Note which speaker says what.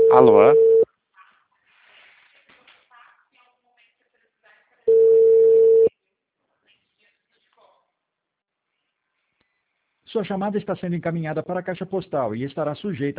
Speaker 1: Alô?
Speaker 2: Sua chamada está sendo encaminhada para a caixa postal e estará sujeita